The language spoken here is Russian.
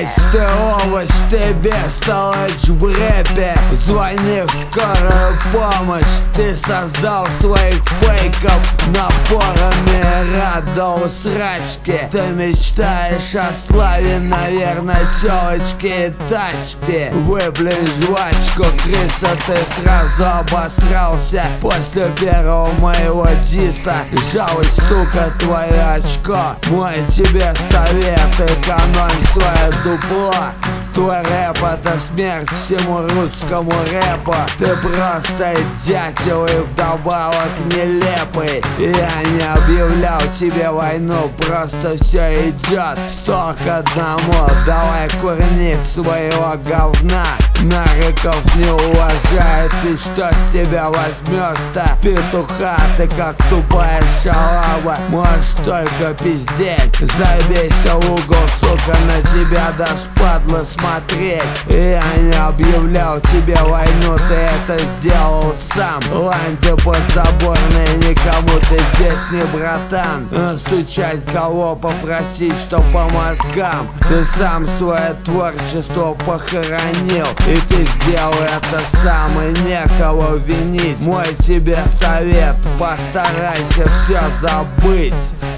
Здесь ты овощ, ты бестолочь в рэпе. Звони в скорую помощь. Ты создал своих фейков на форуме Радоу срачки. Ты мечтаешь о славе, наверное, тёлочки и тачки. Выплюнь жвачку, Криса, ты сразу обосрался после первого моего диса. Жалость, сука, твое очко. Мой тебе совет, экономь свое дупло. Твой рэп — это смерть всему русскому рэпу. Ты просто дятел и вдобавок нелепый. Я не объявлял тебе войну, просто все идет 100 к 1. Давай курни своего говна. Нариков не уважает, и что с тебя возьмешь-то? Петуха, ты как тупая шалава, можешь только пиздеть. Забейся в угол, сука, на тебя даже падла смотреть. Я не объявлял тебе войну, ты это сделал сам. Ланди подзаборная, никому ты здесь не братан. Стучать кого попросить, что по мозгам. Ты сам свое творчество похоронил, и ты сделал это сам, и некого винить. Мой тебе совет, постарайся все забыть.